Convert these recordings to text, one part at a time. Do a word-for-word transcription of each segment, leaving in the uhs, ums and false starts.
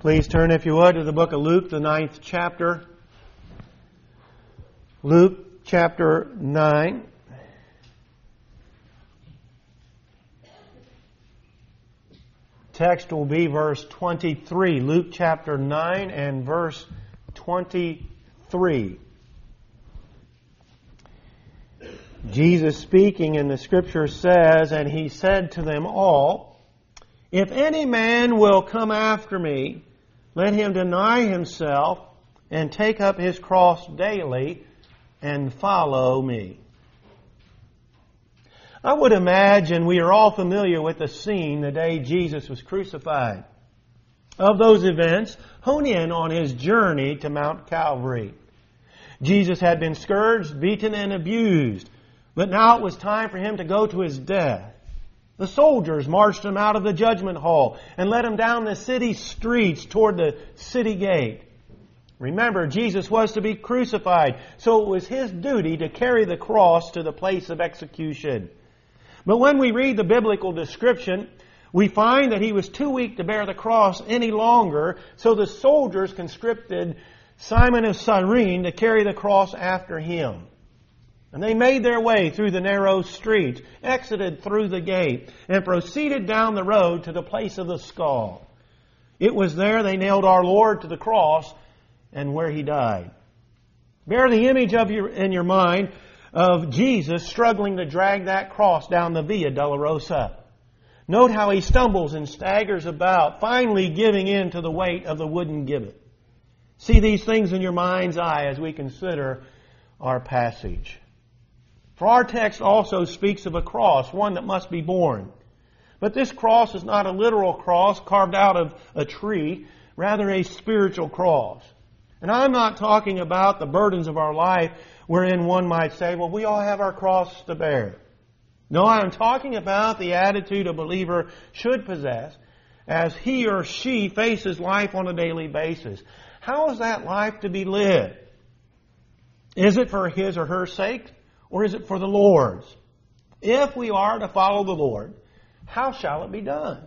Please turn, if you would, to the book of Luke, the ninth chapter. Luke chapter nine. Text will be verse twenty-three. Luke chapter nine and verse twenty-three. Jesus speaking in the Scripture says, "And he said to them all, If any man will come after me, let him deny himself and take up his cross daily and follow me." I would imagine we are all familiar with the scene the day Jesus was crucified. Of those events, hone in on his journey to Mount Calvary. Jesus had been scourged, beaten, and abused, but now it was time for him to go to his death. The soldiers marched him out of the judgment hall and led him down the city streets toward the city gate. Remember, Jesus was to be crucified, so it was his duty to carry the cross to the place of execution. But when we read the biblical description, we find that he was too weak to bear the cross any longer, so the soldiers conscripted Simon of Cyrene to carry the cross after him. And they made their way through the narrow streets, exited through the gate, and proceeded down the road to the place of the skull. It was there they nailed our Lord to the cross and where he died. Bear the image of your, in your mind of Jesus struggling to drag that cross down the Via Dolorosa. Note how he stumbles and staggers about, finally giving in to the weight of the wooden gibbet. See these things in your mind's eye as we consider our passage. For our text also speaks of a cross, one that must be borne. But this cross is not a literal cross carved out of a tree, rather a spiritual cross. And I'm not talking about the burdens of our life wherein one might say, well, we all have our cross to bear. No, I'm talking about the attitude a believer should possess as he or she faces life on a daily basis. How is that life to be lived? Is it for his or her sake? Or is it for the Lord's? If we are to follow the Lord, how shall it be done?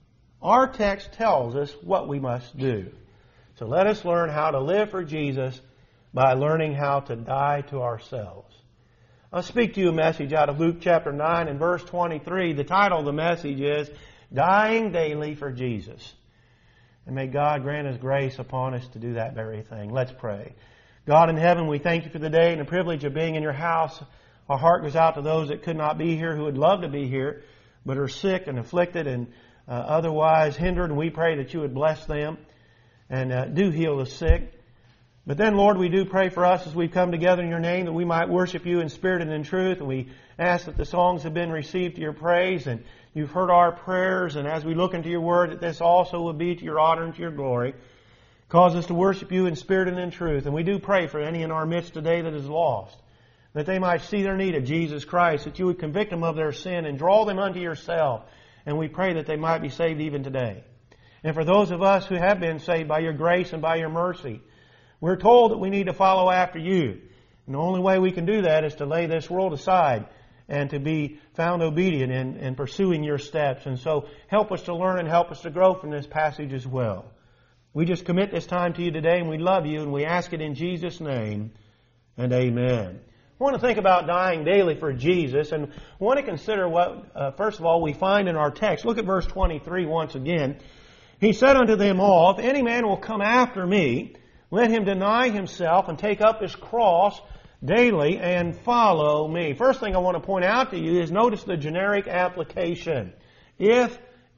Our text tells us what we must do. So let us learn how to live for Jesus by learning how to die to ourselves. I'll speak to you a message out of Luke chapter nine and verse twenty-three. The title of the message is Dying Daily for Jesus. And may God grant His grace upon us to do that very thing. Let's pray. God in heaven, we thank you for the day and the privilege of being in your house. Our heart goes out to those that could not be here, who would love to be here, but are sick and afflicted and uh, otherwise hindered. And we pray that you would bless them and uh, do heal the sick. But then, Lord, we do pray for us as we come together in your name that we might worship you in spirit and in truth. And we ask that the songs have been received to your praise and you've heard our prayers. And as we look into your word, that this also will be to your honor and to your glory. Cause us to worship you in spirit and in truth. And we do pray for any in our midst today that is lost, that they might see their need of Jesus Christ, that you would convict them of their sin and draw them unto yourself. And we pray that they might be saved even today. And for those of us who have been saved by your grace and by your mercy, we're told that we need to follow after you. And the only way we can do that is to lay this world aside and to be found obedient in, in pursuing your steps. And so help us to learn and help us to grow from this passage as well. We just commit this time to you today, and we love you, and we ask it in Jesus' name, and amen. I want to think about dying daily for Jesus, and I want to consider what, uh, first of all, we find in our text. Look at verse twenty-three once again. He said unto them all, If any man will come after me, let him deny himself and take up his cross daily and follow me. First thing I want to point out to you is notice the generic application. If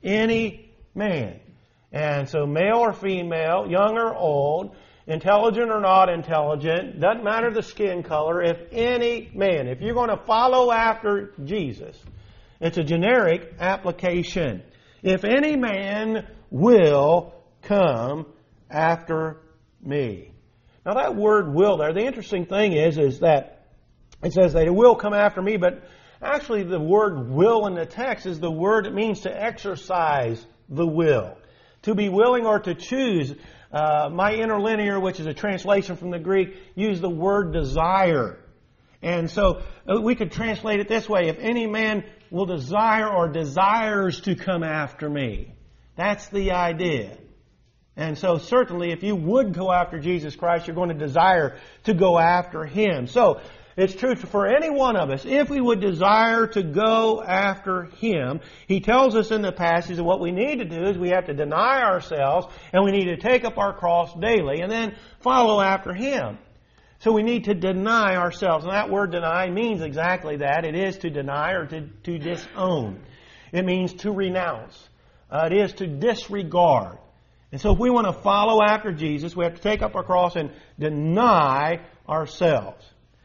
any man. And so male or female, young or old, intelligent or not intelligent, doesn't matter the skin color, if any man, if you're going to follow after Jesus, it's a generic application. If any man will come after me. Now that word will there, the interesting thing is, is that it says they will come after me, but actually the word will in the text is the word that means to exercise the will. To be willing or to choose. Uh, my interlinear, which is a translation from the Greek, used the word desire. And so uh, we could translate it this way. If any man will desire or desires to come after me. That's the idea. And so certainly if you would go after Jesus Christ, you're going to desire to go after Him. So it's true for any one of us. If we would desire to go after Him, He tells us in the passage that what we need to do is we have to deny ourselves and we need to take up our cross daily and then follow after Him. So we need to deny ourselves. And that word deny means exactly that. It is to deny or to, to disown. It means to renounce. Uh, it is to disregard. And so if we want to follow after Jesus, we have to take up our cross and deny ourselves.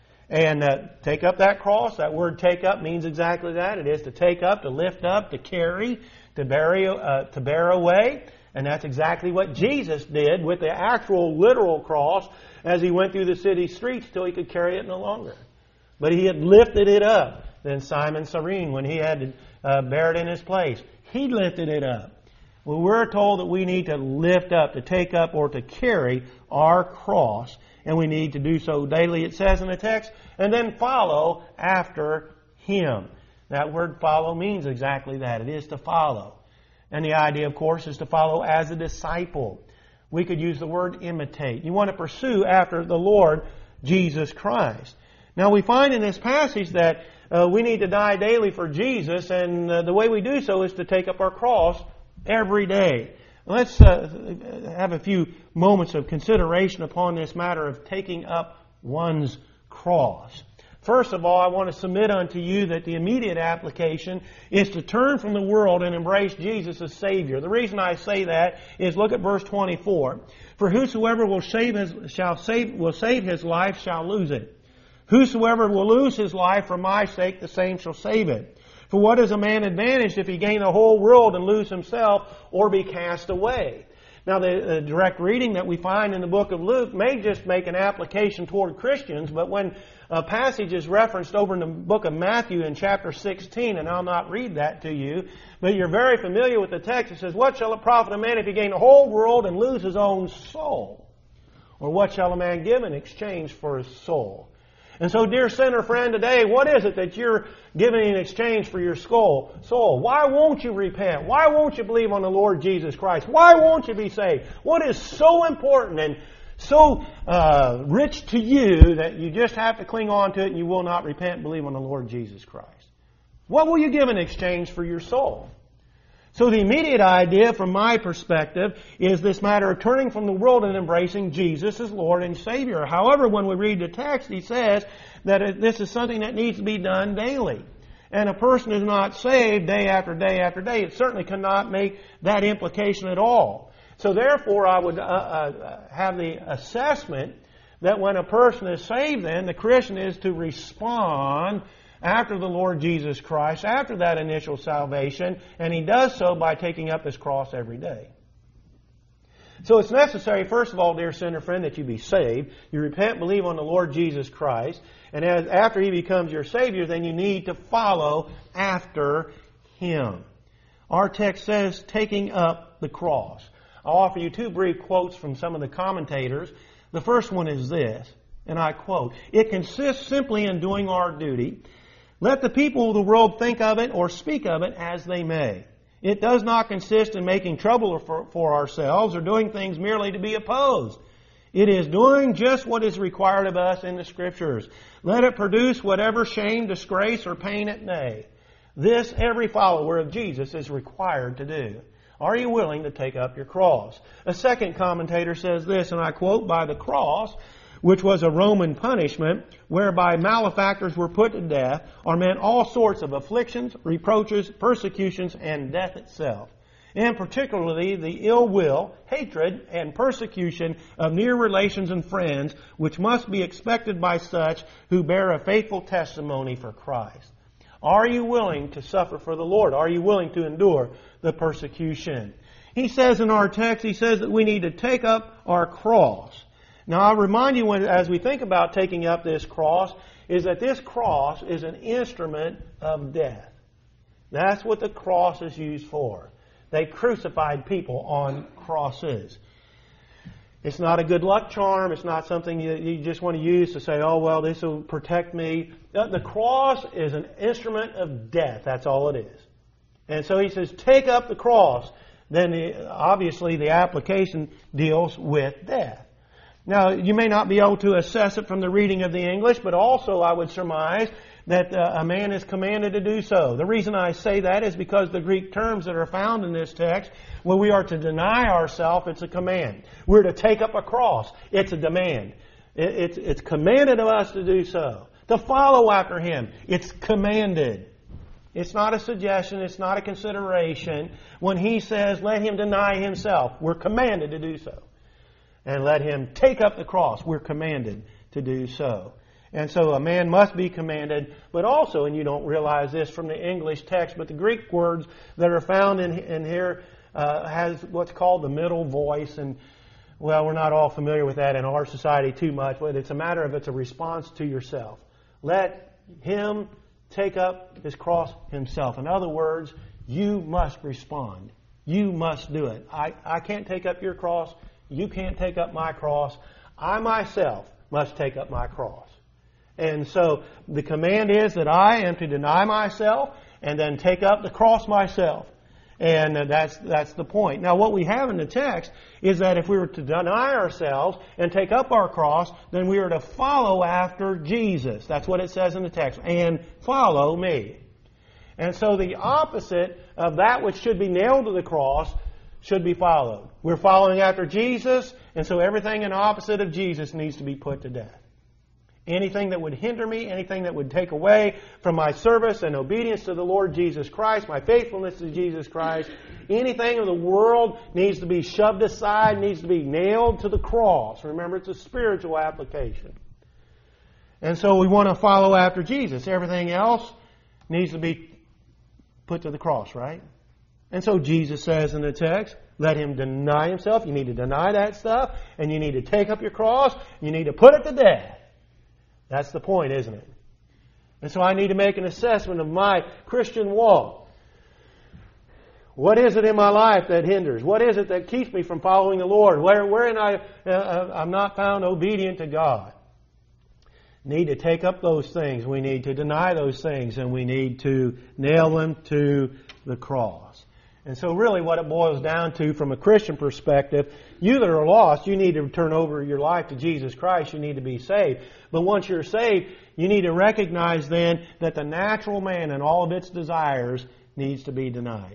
And uh, take up that cross, that word take up means exactly that. It is to take up, to lift up, to carry, to bear, uh, to bear away. And that's exactly what Jesus did with the actual literal cross as He went through the city streets till He could carry it no longer. But He had lifted it up. Then Simon Cyrene, when he had to uh, bear it in his place, he lifted it up. Well, we're told that we need to lift up, to take up, or to carry our cross. And we need to do so daily, it says in the text, and then follow after Him. That word follow means exactly that. It is to follow. And the idea, of course, is to follow as a disciple. We could use the word imitate. You want to pursue after the Lord Jesus Christ. Now we find in this passage that uh, we need to die daily for Jesus, and uh, the way we do so is to take up our cross every day. Let's uh, have a few moments of consideration upon this matter of taking up one's cross. First of all, I want to submit unto you that the immediate application is to turn from the world and embrace Jesus as Savior. The reason I say that is look at verse twenty-four. For whosoever will save his, shall save, will save his life shall lose it. Whosoever will lose his life for my sake, the same shall save it. For what is a man advantaged if he gain the whole world and lose himself or be cast away? Now, the, the direct reading that we find in the book of Luke may just make an application toward Christians, but when a passage is referenced over in the book of Matthew in chapter sixteen, and I'll not read that to you, but you're very familiar with the text. It says, what shall it profit a man if he gain the whole world and lose his own soul? Or what shall a man give in exchange for his soul? And so, dear sinner friend, today, what is it that you're giving in exchange for your soul? Soul. Why won't you repent? Why won't you believe on the Lord Jesus Christ? Why won't you be saved? What is so important and so uh, rich to you that you just have to cling on to it and you will not repent and believe on the Lord Jesus Christ? What will you give in exchange for your soul? So the immediate idea from my perspective is this matter of turning from the world and embracing Jesus as Lord and Savior. However, when we read the text, he says that this is something that needs to be done daily. And a person is not saved day after day after day. It certainly cannot make that implication at all. So therefore, I would uh, uh, have the assessment that when a person is saved, then the Christian is to respond after the Lord Jesus Christ, after that initial salvation, and he does so by taking up his cross every day. So it's necessary, first of all, dear sinner friend, that you be saved. You repent, believe on the Lord Jesus Christ, and as, after He becomes your Savior, then you need to follow after Him. Our text says, taking up the cross. I'll offer you two brief quotes from some of the commentators. The first one is this, and I quote, "It consists simply in doing our duty. Let the people of the world think of it or speak of it as they may. It does not consist in making trouble for, for ourselves or doing things merely to be opposed. It is doing just what is required of us in the Scriptures. Let it produce whatever shame, disgrace, or pain it may. This every follower of Jesus is required to do. Are you willing to take up your cross?" A second commentator says this, and I quote, "By the cross, which was a Roman punishment, whereby malefactors were put to death, are meant all sorts of afflictions, reproaches, persecutions, and death itself. And particularly the ill will, hatred, and persecution of near relations and friends, which must be expected by such who bear a faithful testimony for Christ." Are you willing to suffer for the Lord? Are you willing to endure the persecution? He says in our text, he says that we need to take up our cross. Now, I'll remind you, when, as we think about taking up this cross, is that this cross is an instrument of death. That's what the cross is used for. They crucified people on crosses. It's not a good luck charm. It's not something you, you just want to use to say, oh, well, this will protect me. The cross is an instrument of death. That's all it is. And so he says, take up the cross. then the, obviously the application deals with death. Now, you may not be able to assess it from the reading of the English, but also I would surmise that uh, a man is commanded to do so. The reason I say that is because the Greek terms that are found in this text, when we are to deny ourselves, it's a command. We're to take up a cross. It's a demand. It, it's, it's commanded of us to do so. To follow after Him. It's commanded. It's not a suggestion. It's not a consideration. When He says, let him deny himself, we're commanded to do so. And let him take up the cross, we're commanded to do so. And so a man must be commanded, but also, and you don't realize this from the English text, but the Greek words that are found in, in here uh, has what's called the middle voice. And, well, we're not all familiar with that in our society too much, but it's a matter of it's a response to yourself. Let him take up his cross himself. In other words, you must respond. You must do it. I, I can't take up your cross. You can't take up my cross. I myself must take up my cross. And so the command is that I am to deny myself and then take up the cross myself. And that's that's the point. Now, what we have in the text is that if we were to deny ourselves and take up our cross, then we are to follow after Jesus. That's what it says in the text. And follow me. And so the opposite of that which should be nailed to the cross should be followed. We're following after Jesus, and so everything in opposite of Jesus needs to be put to death. Anything that would hinder me, anything that would take away from my service and obedience to the Lord Jesus Christ, my faithfulness to Jesus Christ, anything of the world needs to be shoved aside, needs to be nailed to the cross. Remember, it's a spiritual application. And so we want to follow after Jesus. Everything else needs to be put to the cross, right? And so Jesus says in the text, let him deny himself. You need to deny that stuff, and you need to take up your cross, you need to put it to death. That's the point, isn't it? And so I need to make an assessment of my Christian walk. What is it in my life that hinders? What is it that keeps me from following the Lord? Where, wherein I, uh, I'm not found obedient to God? Need to take up those things. We need to deny those things, and we need to nail them to the cross. And so really what it boils down to from a Christian perspective, you that are lost, you need to turn over your life to Jesus Christ. You need to be saved. But once you're saved, you need to recognize then that the natural man and all of its desires needs to be denied.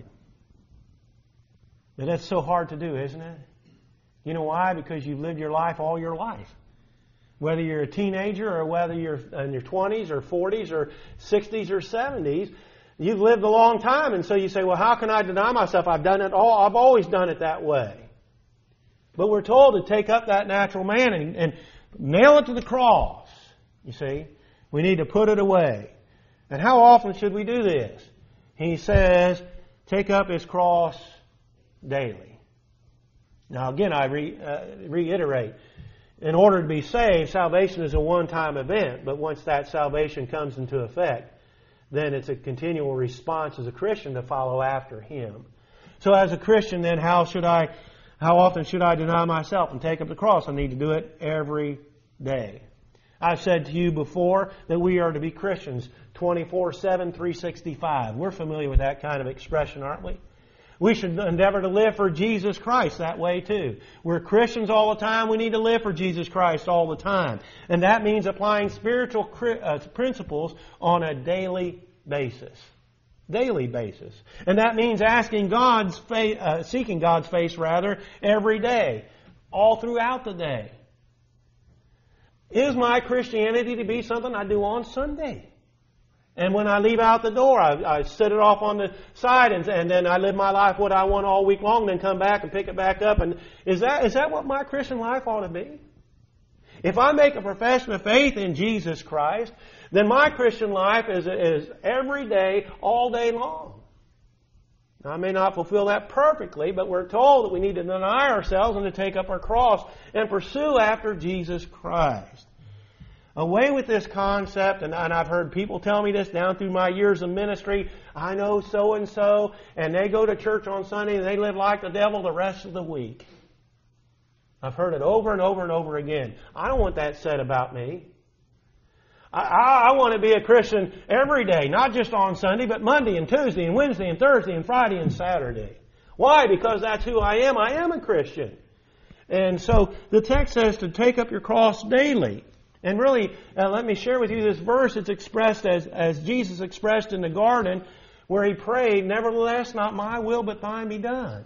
But that's so hard to do, isn't it? You know why? Because you've lived your life all your life. Whether you're a teenager or whether you're in your twenties or forties or sixties or seventies, you've lived a long time, and so you say, well, how can I deny myself? I've done it all. I've always done it that way. But we're told to take up that natural man and, and nail it to the cross. You see? We need to put it away. And how often should we do this? He says, take up his cross daily. Now again, I re, uh, reiterate, in order to be saved, salvation is a one-time event, but once that salvation comes into effect, then it's a continual response as a Christian to follow after Him. So as a Christian, then, how should I, how often should I deny myself and take up the cross? I need to do it every day. I've said to you before that we are to be Christians twenty-four seven, three sixty-five. We're familiar with that kind of expression, aren't we? We should endeavor to live for Jesus Christ that way too. We're Christians all the time. We need to live for Jesus Christ all the time. And that means applying spiritual principles on a daily basis. Daily basis. And that means asking God's face, uh, seeking God's face rather, every day. All throughout the day. Is my Christianity to be something I do on Sunday? And when I leave out the door, I, I set it off on the side, and, and then I live my life what I want all week long, then come back and pick it back up. And is that is that what my Christian life ought to be? If I make a profession of faith in Jesus Christ, then my Christian life is, is every day, all day long. Now, I may not fulfill that perfectly, but we're told that we need to deny ourselves and to take up our cross and pursue after Jesus Christ. Away with this concept, and, and I've heard people tell me this down through my years of ministry. I know so-and-so, and they go to church on Sunday and they live like the devil the rest of the week. I've heard it over and over and over again. I don't want that said about me. I, I, I want to be a Christian every day, not just on Sunday, but Monday and Tuesday and Wednesday and Thursday and Friday and Saturday. Why? Because that's who I am. I am a Christian. And so the text says to take up your cross daily. And really, uh, let me share with you this verse. It's expressed as, as Jesus expressed in the garden where He prayed, "Nevertheless, not my will, but thine be done."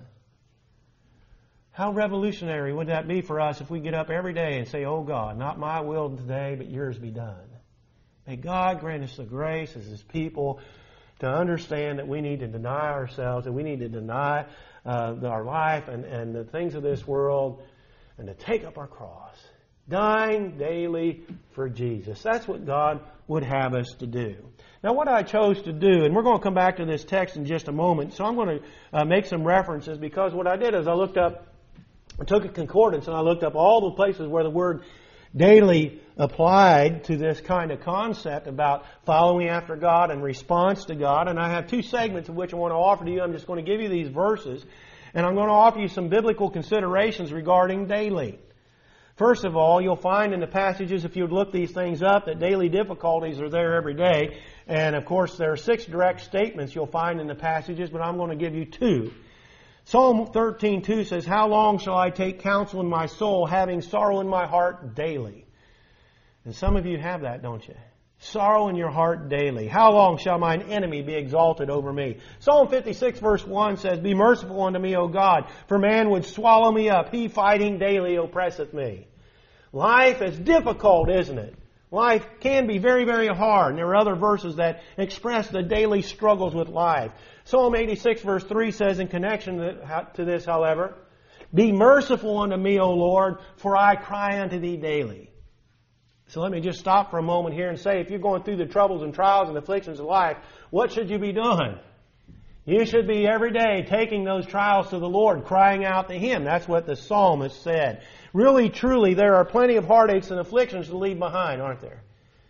How revolutionary would that be for us if we get up every day and say, "Oh God, not my will today, but yours be done." May God grant us the grace as His people to understand that we need to deny ourselves, that we need to deny uh, our life and, and the things of this world, and to take up our cross. Dying daily for Jesus. That's what God would have us to do. Now, what I chose to do, and we're going to come back to this text in just a moment, so I'm going to uh, make some references, because what I did is I looked up, I took a concordance and I looked up all the places where the word daily applied to this kind of concept about following after God and response to God. And I have two segments of which I want to offer to you. I'm just going to give you these verses, and I'm going to offer you some biblical considerations regarding daily. First of all, you'll find in the passages, if you would look these things up, that daily difficulties are there every day. And of course, there are six direct statements you'll find in the passages, but I'm going to give you two. Psalm thirteen two says, "How long shall I take counsel in my soul, having sorrow in my heart daily?" And some of you have that, don't you? Sorrow in your heart daily. "How long shall mine enemy be exalted over me?" Psalm fifty-six verse one says, "Be merciful unto me, O God, for man would swallow me up. He fighting daily oppresseth me." Life is difficult, isn't it? Life can be very, very hard. And there are other verses that express the daily struggles with life. Psalm eighty-six verse three says in connection to this, however, "Be merciful unto me, O Lord, for I cry unto Thee daily." So let me just stop for a moment here and say, if you're going through the troubles and trials and afflictions of life, what should you be doing? You should be every day taking those trials to the Lord, crying out to Him. That's what the psalmist said. Really, truly, there are plenty of heartaches and afflictions to leave behind, aren't there?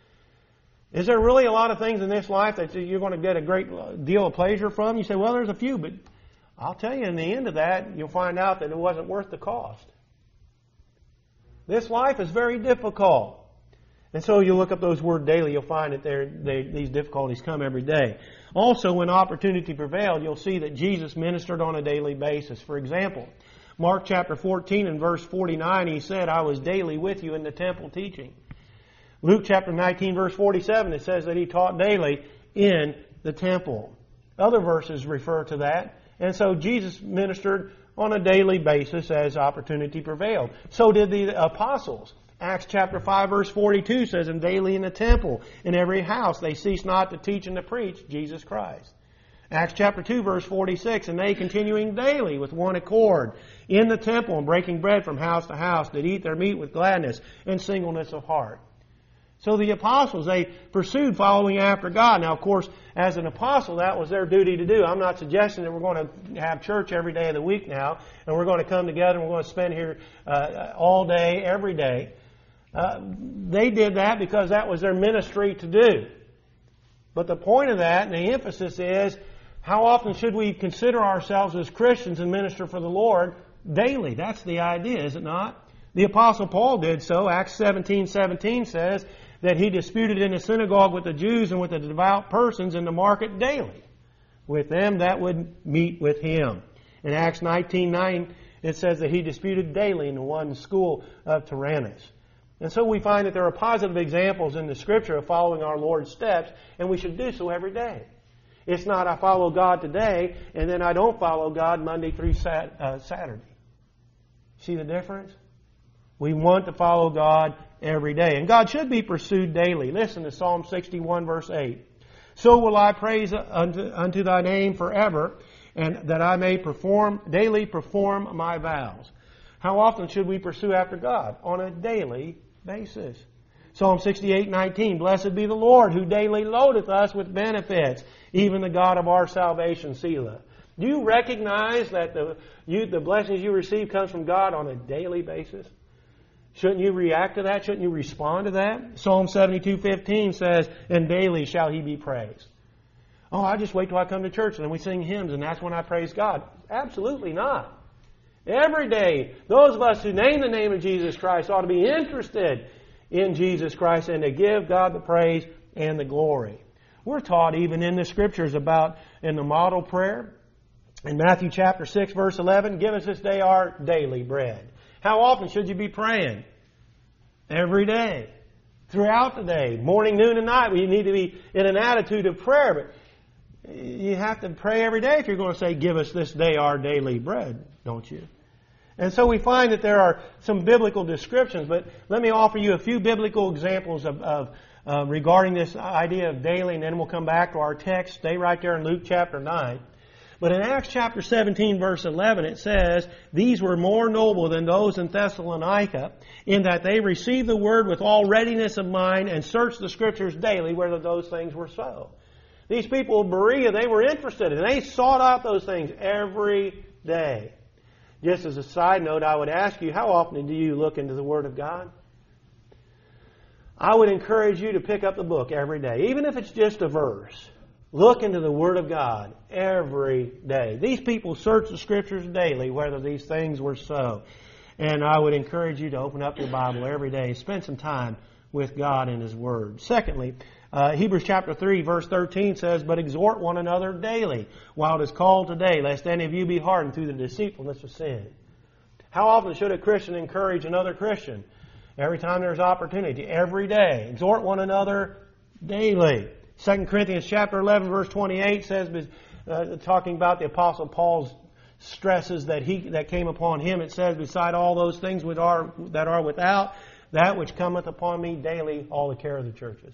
Is there really a lot of things in this life that you're going to get a great deal of pleasure from? You say, well, there's a few, but I'll tell you, in the end of that, you'll find out that it wasn't worth the cost. This life is very difficult. And so you look up those words daily, you'll find that there, they, these difficulties come every day. Also, when opportunity prevailed, you'll see that Jesus ministered on a daily basis. For example, Mark chapter fourteen and verse forty-nine, He said, "I was daily with you in the temple teaching." Luke chapter nineteen verse forty-seven, it says that He taught daily in the temple. Other verses refer to that. And so Jesus ministered on a daily basis as opportunity prevailed. So did the apostles. Acts chapter five verse forty-two says, "And daily in the temple, in every house, they cease not to teach and to preach Jesus Christ." Acts chapter two verse forty-six, "And they continuing daily with one accord in the temple and breaking bread from house to house, did eat their meat with gladness and singleness of heart." So the apostles, they pursued following after God. Now, of course, as an apostle, that was their duty to do. I'm not suggesting that we're going to have church every day of the week now, and we're going to come together and we're going to spend here uh, all day, every day. Uh, they did that because that was their ministry to do. But the point of that, and the emphasis is, how often should we consider ourselves as Christians and minister for the Lord? Daily. That's the idea, is it not? The Apostle Paul did so. Acts seventeen seventeen says that he disputed in the synagogue with the Jews and with the devout persons in the market daily, with them that would meet with him. In Acts nineteen nine, it says that he disputed daily in the one school of Tyrannus. And so we find that there are positive examples in the Scripture of following our Lord's steps, and we should do so every day. It's not I follow God today, and then I don't follow God Monday through sat, uh, Saturday. See the difference? We want to follow God every day. And God should be pursued daily. Listen to Psalm sixty-one verse eight. "So will I praise unto, unto Thy name forever, and that I may perform daily perform my vows." How often should we pursue after God? On a daily basis. Psalm sixty-eight nineteen, "Blessed be the Lord, who daily loadeth us with benefits, even the God of our salvation, Selah." Do you recognize that the you, the blessings you receive comes from God on a daily basis? Shouldn't you react to that? Shouldn't you respond to that? Psalm seventy-two fifteen says, "And daily shall He be praised." Oh, I just wait till I come to church and then we sing hymns and that's when I praise God. Absolutely not. Every day, those of us who name the name of Jesus Christ ought to be interested in Jesus Christ and to give God the praise and the glory. We're taught even in the Scriptures about, in the model prayer, In Matthew chapter six, verse eleven, give us this day our daily bread. How often should you be praying? Every day. Throughout the day. Morning, noon, and night. We need to be in an attitude of prayer. But you have to pray every day if you're going to say, give us this day our daily bread, don't you? And so we find that there are some biblical descriptions, but let me offer you a few biblical examples of, of uh, regarding this idea of daily, and then we'll come back to our text. Stay right there in Luke chapter nine. But in Acts chapter seventeen, verse eleven, it says, these were more noble than those in Thessalonica, in that they received the word with all readiness of mind and searched the Scriptures daily whether those things were so. These people of Berea, they were interested, and they sought out those things every day. Just as a side note, I would ask you, how often do you look into the Word of God? I would encourage you to pick up the book every day, even if it's just a verse. Look into the Word of God every day. These people searched the Scriptures daily whether these things were so. And I would encourage you to open up your Bible every day and spend some time with God and His Word. Secondly, uh, Hebrews chapter three, verse thirteen says, but exhort one another daily while it is called today, lest any of you be hardened through the deceitfulness of sin. How often should a Christian encourage another Christian? Every time there's opportunity. Every day. Exhort one another daily. Second Corinthians chapter eleven, verse twenty-eight says, uh, talking about the Apostle Paul's stresses that he that came upon him, it says, beside all those things which are that are without, that which cometh upon me daily, all the care of the churches.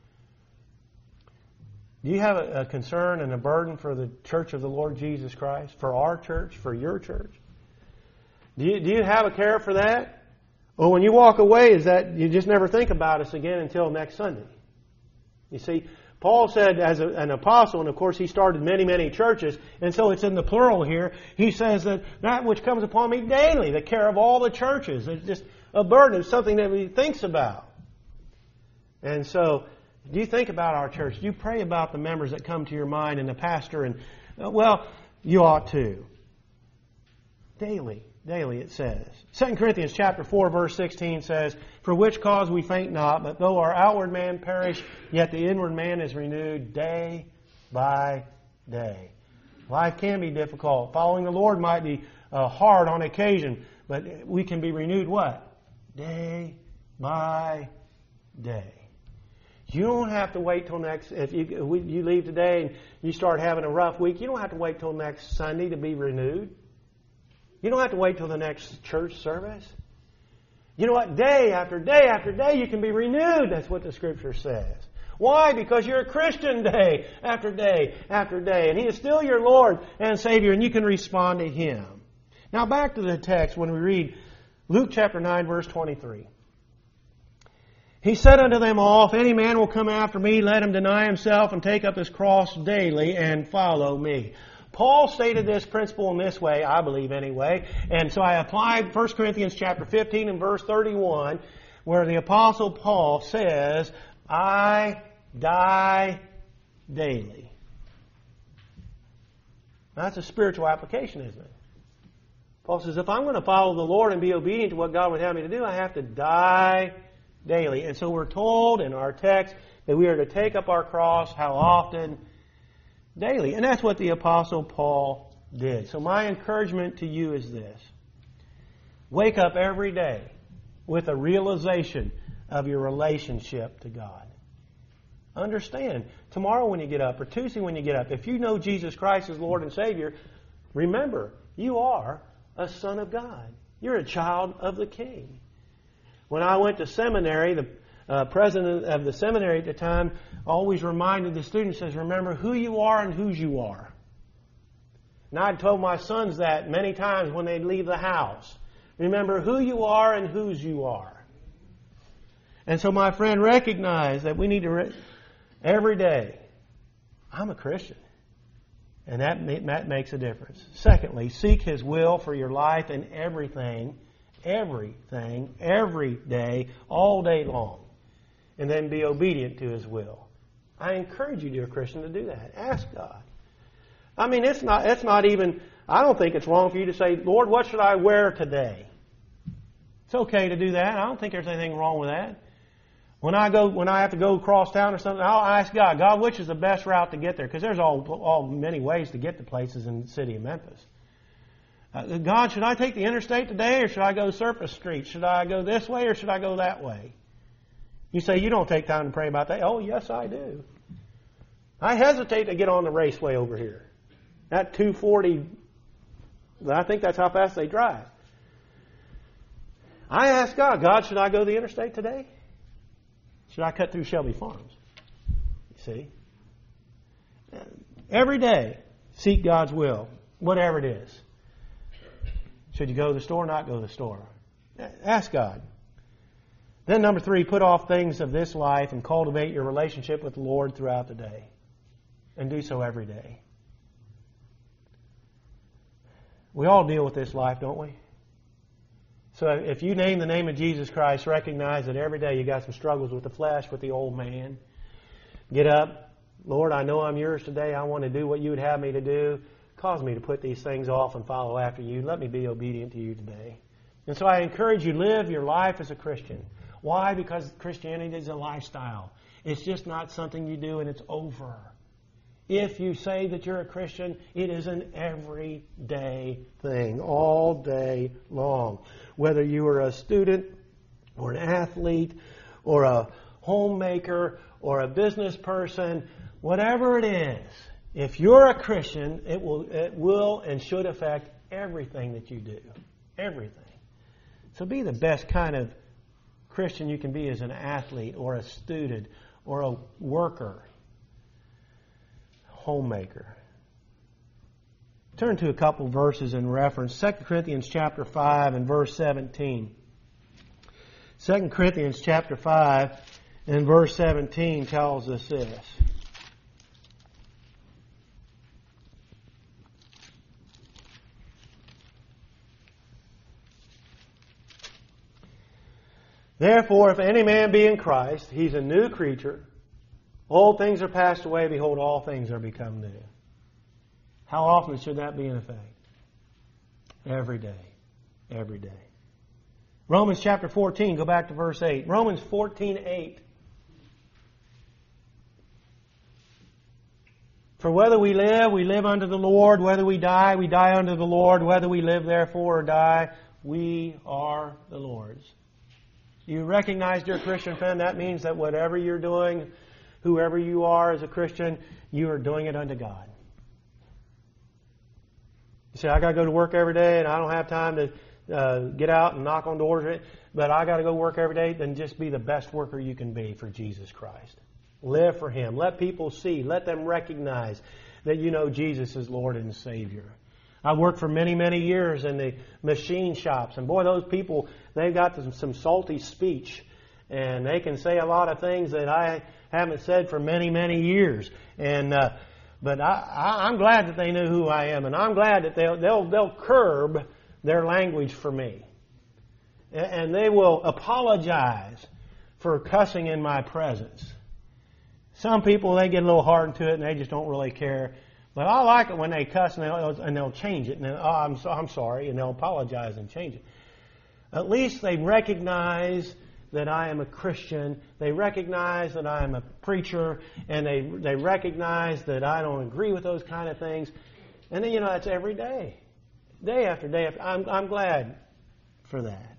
Do you have a, a concern and a burden for the church of the Lord Jesus Christ? For our church? For your church? Do you, do you have a care for that? Well, when you walk away, is that you just never think about us again until next Sunday? You see, Paul said as a, an apostle, and of course he started many, many churches, and so it's in the plural here. He says that that which comes upon me daily, the care of all the churches. It's just a burden. It's something that he thinks about. And so, do you think about our church? Do you pray about the members that come to your mind and the pastor? And uh, well, you ought to. Daily. Daily, it says. Second Corinthians chapter four, verse sixteen says, for which cause we faint not, but though our outward man perish, yet the inward man is renewed day by day. Life can be difficult. Following the Lord might be uh, hard on occasion, but we can be renewed what? Day by day. You don't have to wait till next, if you, if you leave today and you start having a rough week, you don't have to wait till next Sunday to be renewed. You don't have to wait till the next church service. You know what? Day after day after day you can be renewed. That's what the Scripture says. Why? Because you're a Christian day after day after day. And He is still your Lord and Savior, and you can respond to Him. Now back to the text when we read Luke chapter nine, verse twenty-three. He said unto them all, if any man will come after me, let him deny himself and take up his cross daily and follow me. Paul stated this principle in this way, I believe anyway, and so I applied First Corinthians chapter fifteen and verse thirty-one, where the Apostle Paul says, I die daily. Now, that's a spiritual application, isn't it? Paul says, if I'm going to follow the Lord and be obedient to what God would have me to do, I have to die daily. And so we're told in our text that we are to take up our cross, how often? Daily. And that's what the Apostle Paul did. So my encouragement to you is this. Wake up every day with a realization of your relationship to God. Understand, tomorrow when you get up, or Tuesday when you get up, if you know Jesus Christ as Lord and Savior, remember, you are a son of God. You're a child of the King. When I went to seminary, the uh, president of the seminary at the time always reminded the students, says, remember who you are and whose you are. And I'd told my sons that many times when they'd leave the house. Remember who you are and whose you are. And so my friend, recognize that we need to, re- every day, I'm a Christian. And that, that makes a difference. Secondly, seek His will for your life and everything, everything, every day, all day long. And then be obedient to His will. I encourage you, dear Christian, to do that. Ask God. I mean, it's not, it's not even, I don't think it's wrong for you to say, Lord, what should I wear today? It's okay to do that. I don't think there's anything wrong with that. When I go, when I have to go across town or something, I'll ask God, God, which is the best route to get there? Because there's all, all many ways to get to places in the city of Memphis. Uh, God, should I take the interstate today or should I go surface street? Should I go this way or should I go that way? You say you don't take time to pray about that. Oh, yes, I do. I hesitate to get on the raceway over here. That two forty, I think that's how fast they drive. I ask God, God, should I go the interstate today? Should I cut through Shelby Farms? You see? Every day, seek God's will, whatever it is. Should you go to the store or not go to the store? Ask God. Then number three, put off things of this life and cultivate your relationship with the Lord throughout the day. And do so every day. We all deal with this life, don't we? So if you name the name of Jesus Christ, recognize that every day you got some struggles with the flesh, with the old man. Get up. Lord, I know I'm yours today. I want to do what you would have me to do. Cause me to put these things off and follow after you. Let me be obedient to you today. And so I encourage you, live your life as a Christian. Why? Because Christianity is a lifestyle. It's just not something you do and it's over. If you say that you're a Christian, it is an everyday thing, all day long. Whether you are a student or an athlete or a homemaker or a business person, whatever it is, if you're a Christian, it will, it will and should affect everything that you do. Everything. So be the best kind of Christian you can be as an athlete or a student or a worker. Homemaker. Turn to a couple verses in reference. Second Corinthians chapter five and verse seventeen. Second Corinthians chapter five and verse seventeen tells us this. Therefore, if any man be in Christ, he's a new creature. Old things are passed away, behold, all things are become new. How often should that be in effect? Every day. Every day. Romans chapter fourteen, go back to verse eight. Romans fourteen eight. For whether we live, we live unto the Lord. Whether we die, we die unto the Lord. Whether we live, therefore, or die, we are the Lord's. You recognize, dear Christian friend, that means that whatever you're doing, whoever you are as a Christian, you are doing it unto God. You say, I got to go to work every day and I don't have time to uh, get out and knock on doors, but I got to go work every day. Then just be the best worker you can be for Jesus Christ. Live for Him. Let people see. Let them recognize that you know Jesus is Lord and Savior. I worked for many, many years in the machine shops. And boy, those people, they've got some, some salty speech. And they can say a lot of things that I haven't said for many, many years. And uh, but I, I, I'm glad that they know who I am. And I'm glad that they'll, they'll, they'll curb their language for me. And they will apologize for cussing in my presence. Some people, they get a little hardened to it and they just don't really care. But I like it when they cuss and they'll, and they'll change it. And they'll, oh, I'm, so, I'm sorry. And they'll apologize and change it. At least they recognize that I am a Christian. They recognize that I am a preacher. And they they recognize that I don't agree with those kind of things. And then, you know, that's every day. Day after day. After, I'm, I'm glad for that.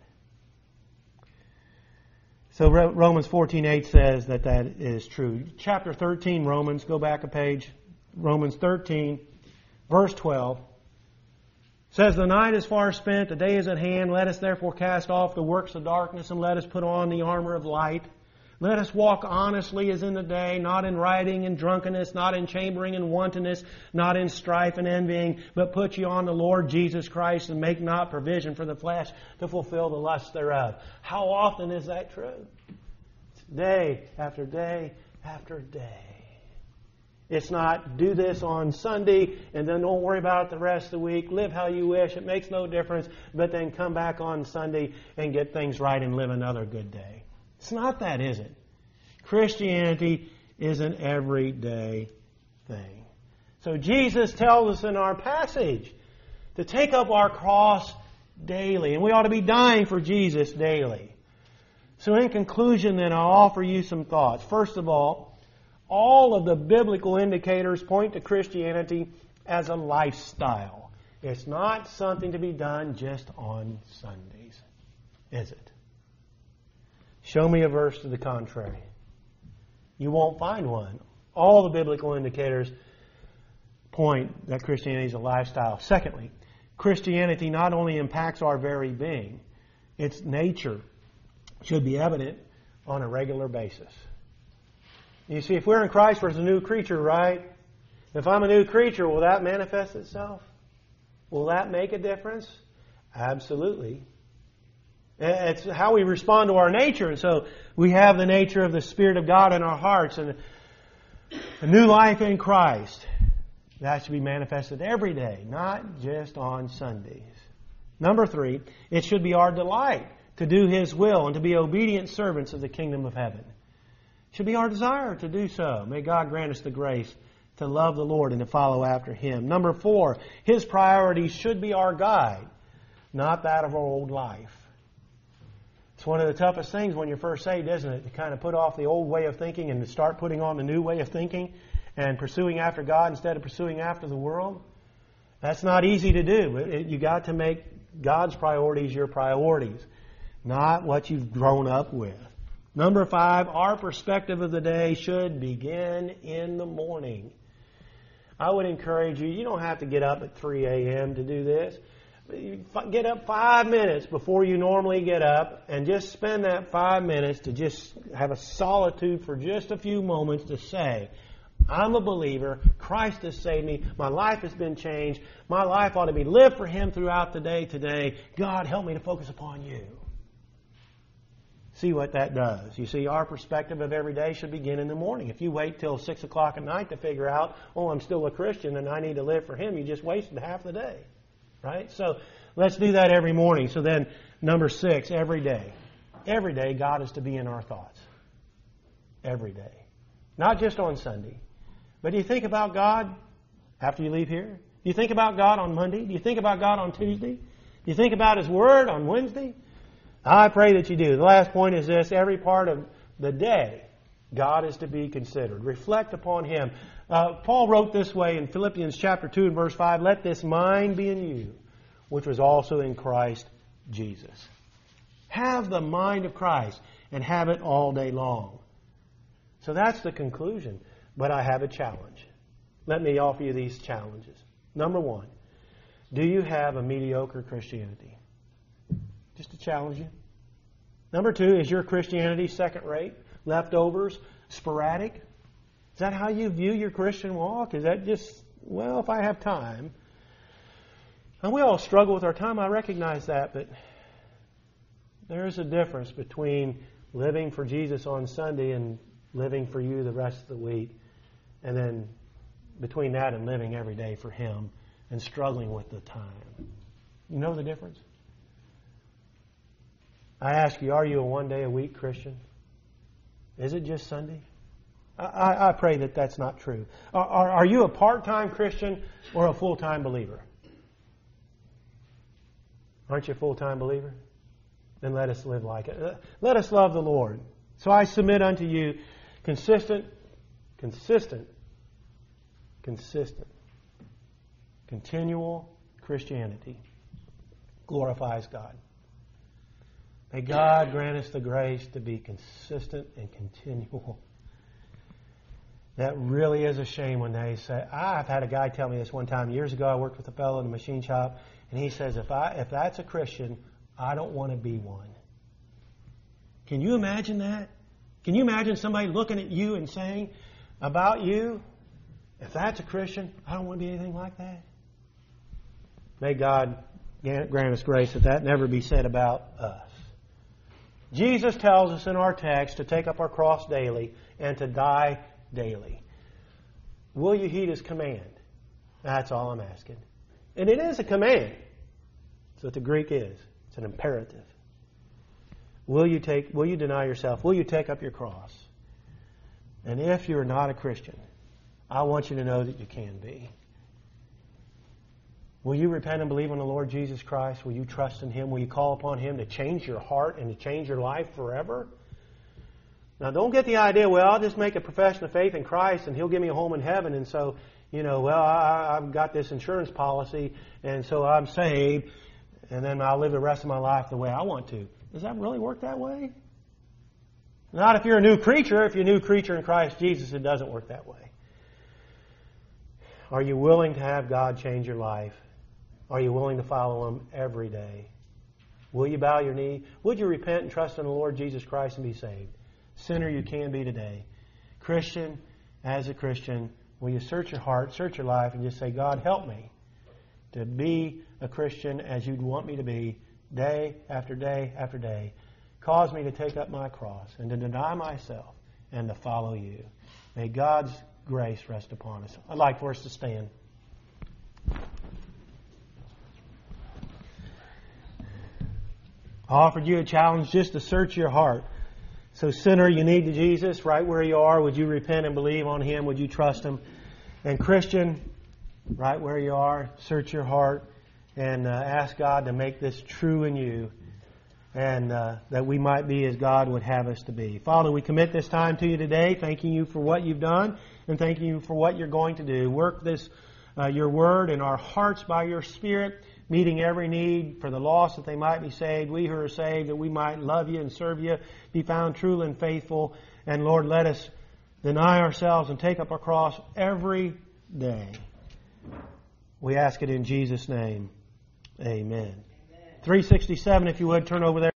So Romans fourteen eight says that that is true. Chapter thirteen, Romans, go back a page. Romans thirteen, verse twelve, says, the night is far spent, the day is at hand. Let us therefore cast off the works of darkness and let us put on the armor of light. Let us walk honestly as in the day, not in rioting and drunkenness, not in chambering and wantonness, not in strife and envying, but put ye on the Lord Jesus Christ and make not provision for the flesh to fulfill the lusts thereof. How often is that true? Day after day after day. It's not do this on Sunday and then don't worry about it the rest of the week. Live how you wish. It makes no difference. But then come back on Sunday and get things right and live another good day. It's not that, is it? Christianity is an everyday thing. So Jesus tells us in our passage to take up our cross daily. And we ought to be dying for Jesus daily. So in conclusion, then, I'll offer you some thoughts. First of all, all of the biblical indicators point to Christianity as a lifestyle. It's not something to be done just on Sundays, is it? Show me a verse to the contrary. You won't find one. All the biblical indicators point that Christianity is a lifestyle. Secondly, Christianity not only impacts our very being, its nature should be evident on a regular basis. You see, if we're in Christ, we're a new creature, right? If I'm a new creature, will that manifest itself? Will that make a difference? Absolutely. It's how we respond to our nature. And so we have the nature of the Spirit of God in our hearts and a new life in Christ. That should be manifested every day, not just on Sundays. Number three, it should be our delight to do His will and to be obedient servants of the kingdom of heaven. It should be our desire to do so. May God grant us the grace to love the Lord and to follow after Him. Number four, His priorities should be our guide, not that of our old life. It's one of the toughest things when you're first saved, isn't it? To kind of put off the old way of thinking and to start putting on the new way of thinking and pursuing after God instead of pursuing after the world. That's not easy to do. It, it, you got to make God's priorities your priorities, not what you've grown up with. Number five, our perspective of the day should begin in the morning. I would encourage you, you don't have to get up at three a.m. to do this. Get up five minutes before you normally get up and just spend that five minutes to just have a solitude for just a few moments to say, I'm a believer. Christ has saved me. My life has been changed. My life ought to be lived for Him throughout the day today. God, help me to focus upon You. See what that does. You see, our perspective of every day should begin in the morning. If you wait till six o'clock at night to figure out, oh, I'm still a Christian and I need to live for Him, you just wasted half the day. Right? So let's do that every morning. So then, number six, every day. Every day, God is to be in our thoughts. Every day. Not just on Sunday. But do you think about God after you leave here? Do you think about God on Monday? Do you think about God on Tuesday? Do you think about His Word on Wednesday? I pray that you do. The last point is this. Every part of the day, God is to be considered. Reflect upon Him. Uh, Paul wrote this way in Philippians chapter two and verse five, let this mind be in you, which was also in Christ Jesus. Have the mind of Christ and have it all day long. So that's the conclusion. But I have a challenge. Let me offer you these challenges. Number one, do you have a mediocre Christianity? Just to challenge you. Number two, is your Christianity second rate, leftovers, sporadic? Is that how you view your Christian walk? Is that just, well, if I have time? And we all struggle with our time, I recognize that, but there is a difference between living for Jesus on Sunday and living for you the rest of the week, and then between that and living every day for Him and struggling with the time. You know the difference? I ask you, are you a one-day-a-week Christian? Is it just Sunday? I, I pray that that's not true. Are, are, are you a part-time Christian or a full-time believer? Aren't you a full-time believer? Then let us live like it. Let us love the Lord. So I submit unto you consistent, consistent, consistent, continual Christianity glorifies God. May God grant us the grace to be consistent and continual. That really is a shame when they say, I've had a guy tell me this one time. Years ago, I worked with a fellow in a machine shop, and he says, if I if that's a Christian, I don't want to be one. Can you imagine that? Can you imagine somebody looking at you and saying about you, if that's a Christian, I don't want to be anything like that? May God grant us grace that that never be said about us. Jesus tells us in our text to take up our cross daily and to die daily. Will you heed His command? That's all I'm asking. And it is a command. That's what the Greek is. It's an imperative. Will you take? Will you deny yourself? Will you take up your cross? And if you're not a Christian, I want you to know that you can be. Will you repent and believe on the Lord Jesus Christ? Will you trust in Him? Will you call upon Him to change your heart and to change your life forever? Now, don't get the idea, well, I'll just make a profession of faith in Christ and He'll give me a home in heaven, and so, you know, well, I, I've got this insurance policy, and so I'm saved, and then I'll live the rest of my life the way I want to. Does that really work that way? Not if you're a new creature. If you're a new creature in Christ Jesus, it doesn't work that way. Are you willing to have God change your life? Are you willing to follow Him every day? Will you bow your knee? Would you repent and trust in the Lord Jesus Christ and be saved? Sinner you can be today. Christian, as a Christian, will you search your heart, search your life, and just say, God, help me to be a Christian as You'd want me to be day after day after day. Cause me to take up my cross and to deny myself and to follow You. May God's grace rest upon us. I'd like for us to stand. I offered you a challenge just to search your heart. So, sinner, you need Jesus right where you are. Would you repent and believe on Him? Would you trust Him? And Christian, right where you are, search your heart and uh, ask God to make this true in you, and uh, that we might be as God would have us to be. Father, we commit this time to You today, thanking You for what You've done and thanking You for what You're going to do. Work this, uh, Your Word in our hearts by Your Spirit, meeting every need for the lost that they might be saved. We who are saved, that we might love You and serve You, be found true and faithful. And Lord, let us deny ourselves and take up our cross every day. We ask it in Jesus' name. Amen. Amen. three sixty-seven, if you would, turn over there.